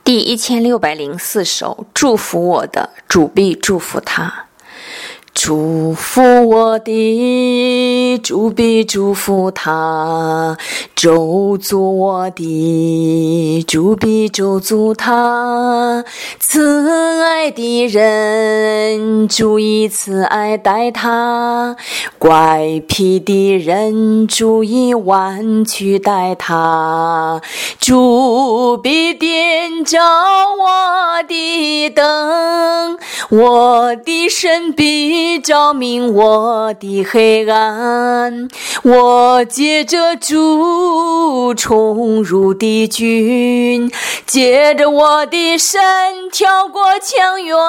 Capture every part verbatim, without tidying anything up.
第一千六百零四首，祝福我的，主必祝福他。祝福我的，主必祝福他；咒诅我的，主必咒诅他。慈爱的人，主以慈爱待他；乖僻的人，主以弯曲待他。主必点着我的灯，我的神必照明我的黑暗。我借着主冲入敌军，借着我的神跳过墙垣。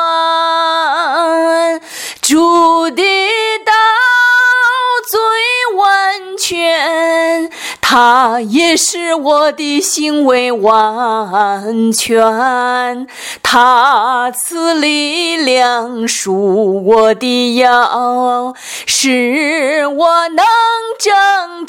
主的道最完全，他也是我的行为完全。他赐力量束我的腰，使我能征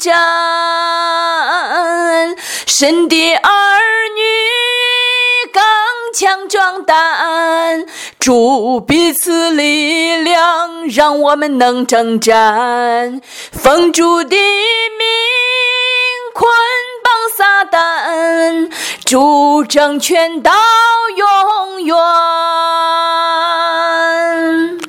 战。神的儿女刚强壮胆，主彼此力量，让我们能征战。奉主的名捆绑撒旦，主掌权到永远。